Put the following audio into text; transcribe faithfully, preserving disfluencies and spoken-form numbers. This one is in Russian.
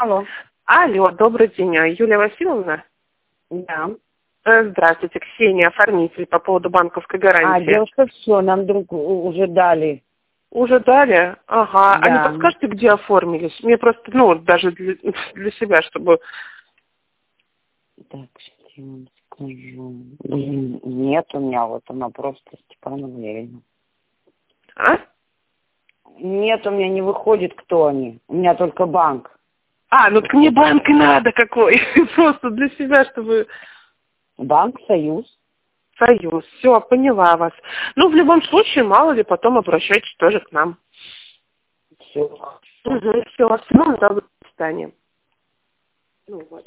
Алло. Алло, добрый день. Юлия Васильевна? Да. Э, Здравствуйте, Ксения, оформитель по поводу банковской А, гарантии. девушка, все, нам друг уже дали. Уже дали? Ага. А не Да. подскажете, где оформились? Мне просто, ну, вот даже для, для себя, чтобы... Так, сейчас я вам скажу. Блин, нет у меня, вот она просто Степана Валерьевна. А? Нет, у меня не выходит, кто они. У меня только банк. А, ну так мне банк и надо какой. Просто для себя, чтобы... Банк «Союз». Союз. Все, поняла вас. Ну, в любом случае, мало ли, потом обращайтесь тоже к нам. Все. Угу, все, всего доброго, до свидания. Ну, вот.